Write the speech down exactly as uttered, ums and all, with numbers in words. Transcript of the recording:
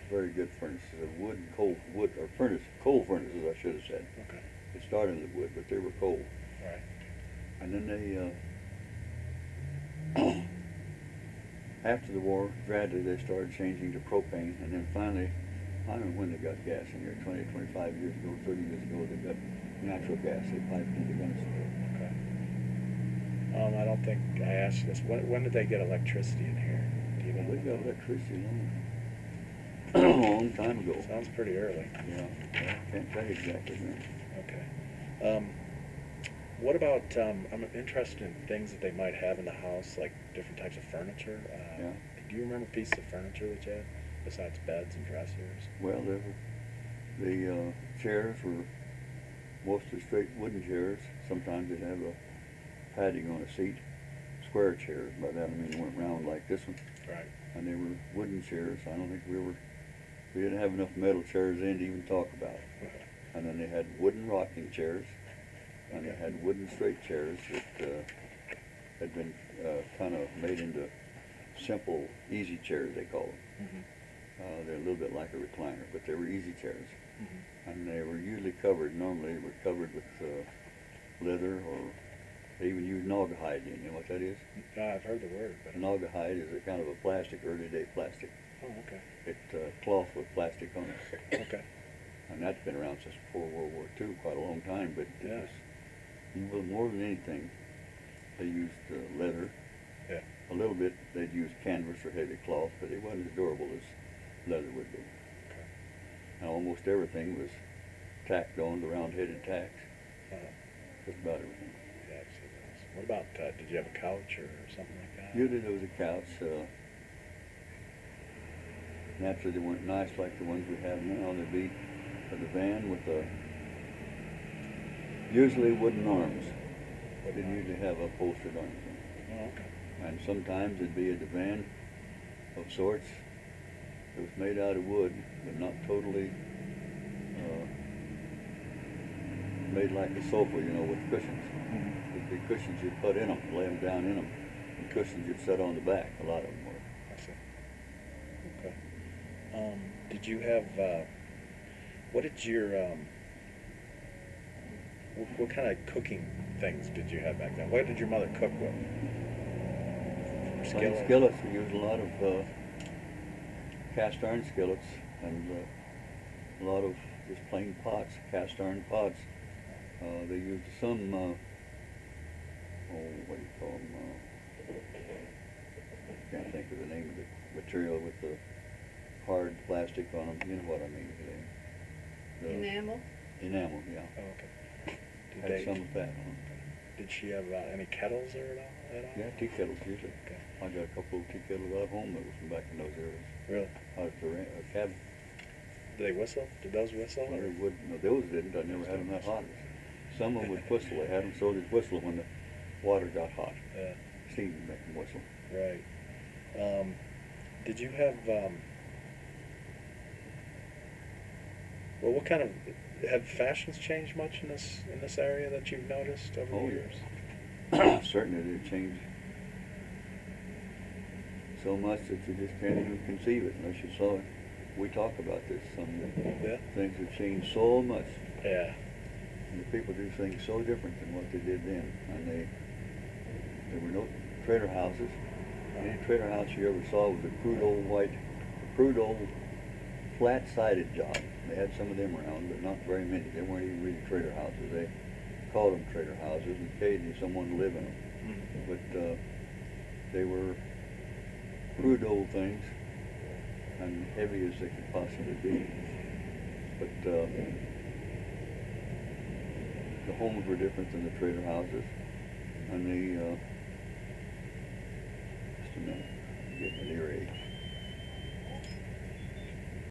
very good furnaces, a wood and coal wood or furnace coal furnaces I should have said. Okay. It started with wood, but they were coal. Right. And then they, uh, after the war, gradually they started changing to propane, and then finally, I don't know when they got gas in here, twenty, twenty-five years ago, thirty years ago, they got natural gas. They piped into Gunnison. Okay. Um, I don't think I asked this. When, when did they get electricity in here? Do you know? They got electricity a long, long time ago. Sounds pretty early. Yeah, yeah, I can't tell you exactly when. Okay. Um, what about, um, I'm interested in things that they might have in the house, like different types of furniture. Uh, Yeah. Do you remember pieces of furniture that you had, besides beds and dressers? Well, they were, the uh, chairs were mostly straight wooden chairs. Sometimes they'd have a padding on a seat, square chairs. By that I mean they weren't round like this one. Right. And they were wooden chairs. I don't think we were, we didn't have enough metal chairs in to even talk about. And then they had wooden rocking chairs, and they had wooden straight chairs that uh, had been uh, kind of made into simple, easy chairs, they call them. Mm-hmm. Uh, they're a little bit like a recliner, but they were easy chairs. Mm-hmm. And they were usually covered, normally they were covered with uh, leather, or they even used naugahyde. You know what that is? No, I've heard the word, but Naugahyde is a kind of a plastic, early day plastic. oh, okay, It uh, cloth with plastic on it. okay, And that's been around since before World War Two, quite a long time, but it Yeah. was, well, more than anything, they used uh, leather. yeah, A little bit, they'd use canvas or heavy cloth, but it wasn't as durable as leather would be. okay. And almost everything was tacked on, the round-headed tacks, Uh, just about everything. yeah, I've seen those. What about, uh, did you have a couch or something like that? Usually there was a couch. Uh, naturally, they weren't nice like the ones we have now. They'd be a divan with a, usually wooden arms. They didn't usually have upholstered arms. Oh, okay. And sometimes it'd be a divan of sorts. It was made out of wood, but not totally uh, made like a sofa, you know, with cushions. Mm-hmm. It'd be cushions you'd put in them, lay them down in them, and cushions you'd set on the back. A lot of them were. I see. Okay. Um, did you have, uh, what did your, um, what, what kind of cooking things did you have back then? What did your mother cook with? Plain skillets. We used a lot of uh, cast iron skillets, and uh, a lot of just plain pots, cast iron pots. Uh, they used some, uh, oh, what do you call them? Uh, can't think of the name of the material with the hard plastic on them. You know what I mean? The, the Enamel? Enamel, yeah. Oh, okay. Did Had they, some of that on. did she have uh, any kettles there at all? At all? Yeah, tea kettles usually. Okay. I got a couple of tea kettles out home that was from back in those areas. Really? Out at the ra- uh, cabin. Did they whistle? Did those whistle? Well, Or? they would, no, those didn't. I never had them that hot. Some of them would whistle. They had them so they'd whistle when the water got hot. Yeah. Steam would make them whistle. Right. Um, did you have, um, well, what kind of, have fashions changed much in this in this area that you've noticed over Oh, the years? yes. Certainly they changed so much that you just can't even conceive it unless you saw it. We talk about this. Some Yeah. things have changed so much. Yeah. And the people do things so different than what they did then. And they, there were no trader houses. Any trader house you ever saw was a crude old white, a crude old flat-sided job. They had some of them around, but not very many. They weren't even really trader houses. They called them trader houses, and occasionally someone would live in them. Mm-hmm. But uh, they were crude old things, and heavy as they could possibly be. But uh, the homes were different than the trader houses, and the uh, just a minute, I'm getting an earache.